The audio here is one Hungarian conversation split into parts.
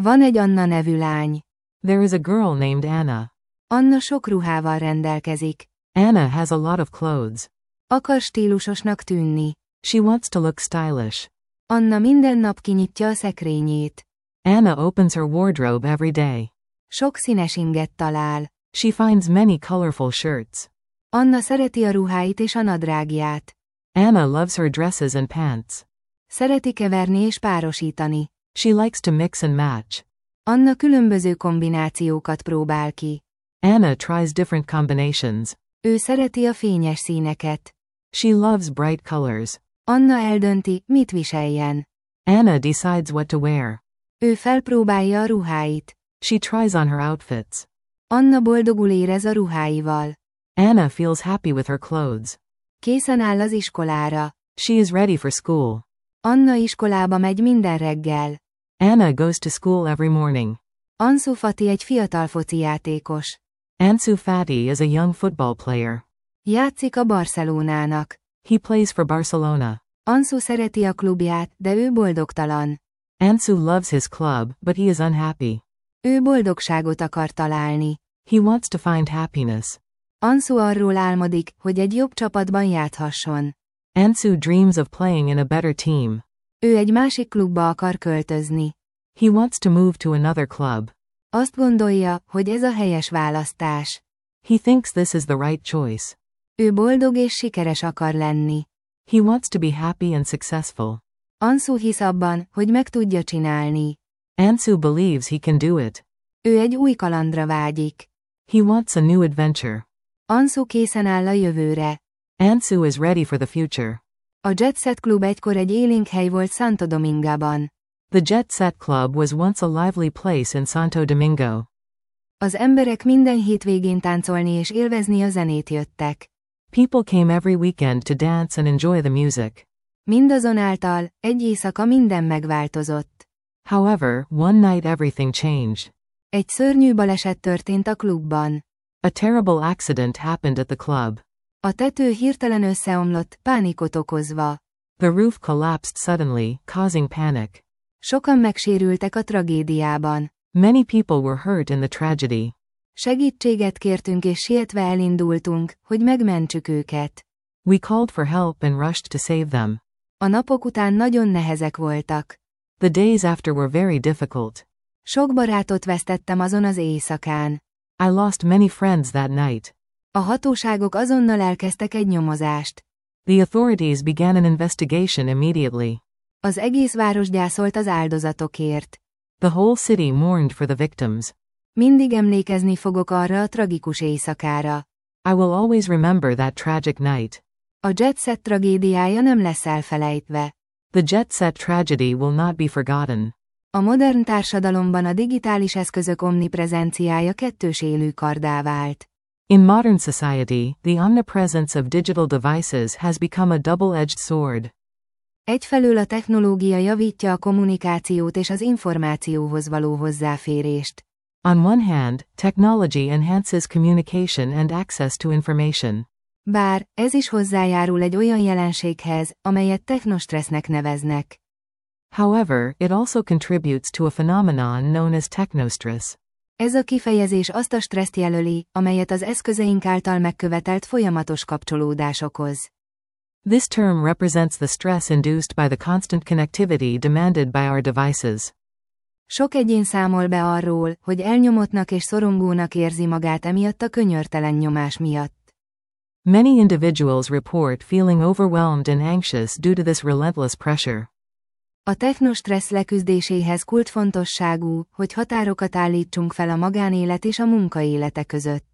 Van egy Anna nevű lány. There is a girl named Anna. Anna sok ruhával rendelkezik. Anna has a lot of clothes. Akar stílusosnak tűnni. She wants to look stylish. Anna minden nap kinyitja a szekrényét. Anna opens her wardrobe every day. Sok színes inget talál. She finds many colorful shirts. Anna szereti a ruháit és a nadrágját. Anna loves her dresses and pants. Szereti keverni és párosítani. She likes to mix and match. Anna különböző kombinációkat próbál ki. Anna tries different combinations. Ő szereti a fényes színeket. She loves bright colors. Anna eldönti, mit viseljen. Anna decides what to wear. Ő felpróbálja a ruháit. She tries on her outfits. Anna boldogul érez a ruháival. Anna feels happy with her clothes. Készen áll az iskolára. She is ready for school. Anna iskolába megy minden reggel. Anna goes to school every morning. Ansu Fati egy fiatal focijátékos. Ansu Fati is a young football player. Játszik a Barcelonának. He plays for Barcelona. Ansu szereti a klubját, de ő boldogtalan. Ansu loves his club, but he is unhappy. Ő boldogságot akar találni. He wants to find happiness. Ansu arról álmodik, hogy egy jobb csapatban játszhasson. Ansu dreams of playing in a better team. Ő egy másik klubba akar költözni. He wants to move to another club. Azt gondolja, hogy ez a helyes választás. He thinks this is the right choice. Ő boldog és sikeres akar lenni. He wants to be happy and successful. Ansu hisz abban, hogy meg tudja csinálni. Ansu believes he can do it. Ő egy új kalandra vágyik. He wants a new adventure. Ansu készen áll a jövőre. Ansu is ready for the future. A Jet Set Club egykor egy élénk hely volt Santo Domingában. The Jet Set Club was once a lively place in Santo Domingo. Az emberek minden hétvégén táncolni és élvezni a zenét jöttek. People came every weekend to dance and enjoy the music. Mindazonáltal, egy éjszaka minden megváltozott. However, one night everything changed. Egy szörnyű baleset történt a klubban. A terrible accident happened at the club. A tető hirtelen összeomlott, pánikot okozva. The roof collapsed suddenly, causing panic. Sokan megsérültek a tragédiában. Many people were hurt in the tragedy. Segítséget kértünk és sietve elindultunk, hogy megmentsük őket. We called for help and rushed to save them. A napok után nagyon nehezek voltak. The days after were very difficult. Sok barátot vesztettem azon az éjszakán. I lost many friends that night. A hatóságok azonnal elkezdtek egy nyomozást. The authorities began an investigation immediately. Az egész város gyászolt az áldozatokért. The whole city mourned for the victims. Mindig emlékezni fogok arra a tragikus éjszakára. I will always remember that tragic night. A Jet Set tragédiája nem lesz elfelejtve. The Jet Set tragedy will not be forgotten. A modern társadalomban a digitális eszközök omniprezenciája kettős élőkarddá vált. In modern society, the omnipresence of digital devices has become a double-edged sword. Egyfelől a technológia javítja a kommunikációt és az információhoz való hozzáférést. On one hand, technology enhances communication and access to information. Bár, ez is hozzájárul egy olyan jelenséghez, amelyet technostressznek neveznek. However, it also contributes to a phenomenon known as technostress. Ez a kifejezés azt a stresszt jelöli, amelyet az eszközeink által megkövetelt folyamatos kapcsolódás okoz. This term represents the stress induced by the constant connectivity demanded by our devices. Sok egyén számol be arról, hogy elnyomottnak és szorongónak érzi magát emiatt a könyörtelen nyomás miatt. Many individuals report feeling overwhelmed and anxious due to this relentless pressure. A technostressz leküzdéséhez kulcsfontosságú, hogy határokat állítsunk fel a magánélet és a munkaélete között.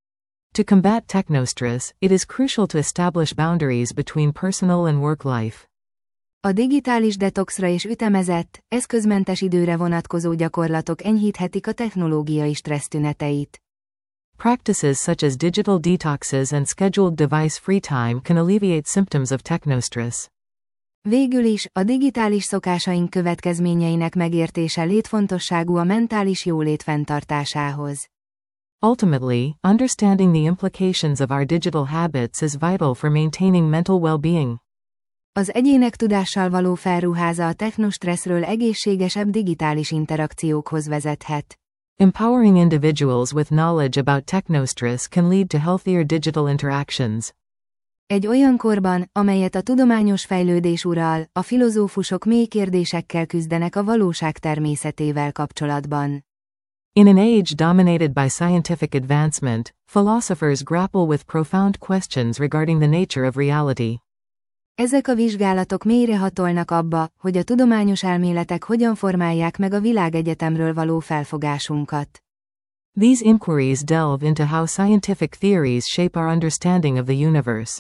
To combat technostress, it is crucial to establish boundaries between personal and work life. A digitális detoxra és ütemezett, eszközmentes időre vonatkozó gyakorlatok enyhíthetik a technológiai stressztüneteit. Practices such as digital detoxes and scheduled device free time can alleviate symptoms of technostress. Végül is, a digitális szokásaink következményeinek megértése létfontosságú a mentális jólét fenntartásához. Ultimately, understanding the implications of our digital habits is vital for maintaining mental well-being. Az egyének tudással való felruháza a technostresszről egészségesebb digitális interakciókhoz vezethet. Empowering individuals with knowledge about technostress can lead to healthier digital interactions. Egy olyan korban, amelyet a tudományos fejlődés ural, a filozófusok mély kérdésekkel küzdenek a valóság természetével kapcsolatban. In an age dominated by scientific advancement, philosophers grapple with profound questions regarding the nature of reality. Ezek a vizsgálatok mélyre hatolnak abba, hogy a tudományos elméletek hogyan formálják meg a világegyetemről való felfogásunkat. These inquiries delve into how scientific theories shape our understanding of the universe.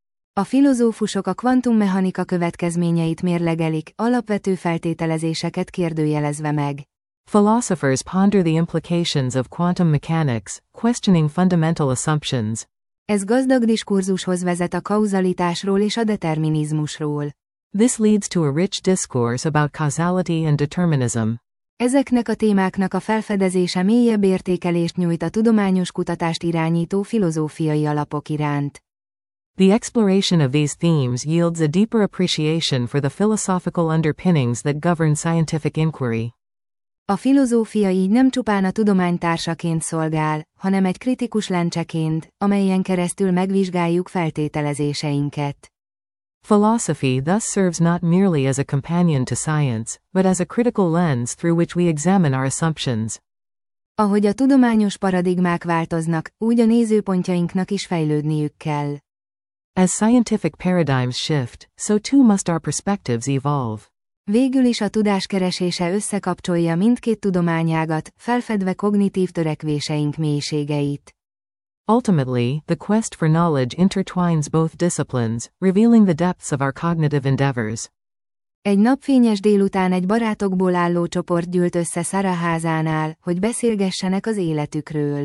A filozófusok a kvantummechanika következményeit mérlegelik, alapvető feltételezéseket kérdőjelezve meg. Philosophers ponder the implications of quantum mechanics, questioning fundamental assumptions. Ez gazdag diskurzushoz vezet a kauzalitásról és a determinizmusról. This leads to a rich discourse about causality and determinism. Ezeknek a témáknak a felfedezése mélyebb értékelést nyújt a tudományos kutatást irányító filozófiai alapok iránt. The exploration of these themes yields a deeper appreciation for the philosophical underpinnings that govern scientific inquiry. A filozófia így nem csupán a tudomány társaként szolgál, hanem egy kritikus lencseként, amelyen keresztül megvizsgáljuk feltételezéseinket. Philosophy thus serves not merely as a companion to science, but as a critical lens through which we examine our assumptions. Ahogy a tudományos paradigmák változnak, úgy a nézőpontjainknak is fejlődniük kell. As scientific paradigms shift, so too must our perspectives evolve. Végül is a tudás keresése összekapcsolja mindkét tudományágat, felfedve kognitív törekvéseink mélységeit. Ultimately, the quest for knowledge intertwines both disciplines, revealing the depths of our cognitive endeavors. Egy napfényes délután egy barátokból álló csoport gyűlt össze Sarah házánál, hogy beszélgessenek az életükről.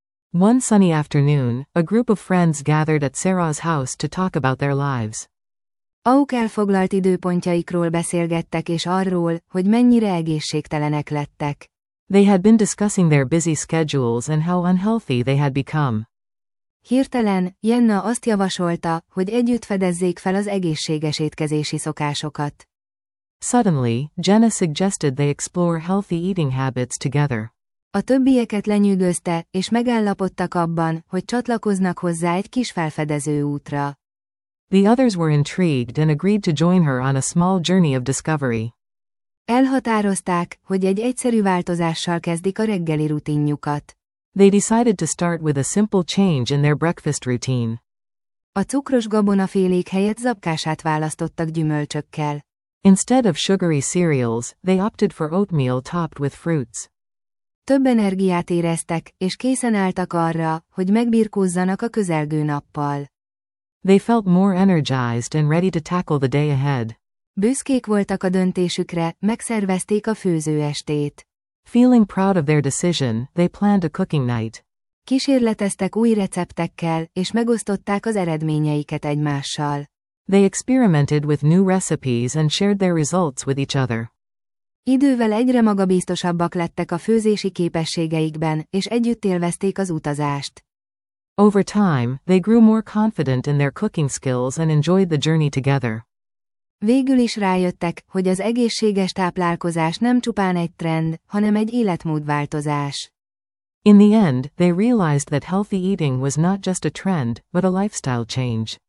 One sunny afternoon, a group of friends gathered at Sarah's house to talk about their lives. Auk elfoglalt időpontjaikról beszélgettek és arról, hogy mennyire egészségtelenek lettek. They had been discussing their busy schedules and how unhealthy they had become. Hirtelen, Jenna azt javasolta, hogy együtt fedezzék fel az egészséges étkezési szokásokat. Suddenly, Jenna suggested they explore healthy eating habits together. A többieket lenyűgözte, és megállapodtak abban, hogy csatlakoznak hozzá egy kis felfedező útra. The others were intrigued and agreed to join her on a small journey of discovery. Elhatározták, hogy egy egyszerű változással kezdik a reggeli rutinjukat. They decided to start with a simple change in their breakfast routine. A cukros gabonafélék helyett zapkását választottak gyümölcsökkel. Instead of sugary cereals, they opted for oatmeal topped with fruits. Több energiát éreztek, és készen álltak arra, hogy megbirkózzanak a közelgő nappal. They felt more energized and ready to tackle the day ahead. Büszkék voltak a döntésükre, megszervezték a főzőestét. Feeling proud of their decision, they planned a cooking night. Kísérleteztek új receptekkel, és megosztották az eredményeiket egymással. They experimented with new recipes and shared their results with each other. Idővel egyre magabiztosabbak lettek a főzési képességeikben, és együtt élvezték az utazást. Over time, they grew more confident in their cooking skills and enjoyed the journey together. Végül is rájöttek, hogy az egészséges táplálkozás nem csupán egy trend, hanem egy életmódváltozás. In the end, they realized that healthy eating was not just a trend, but a lifestyle change.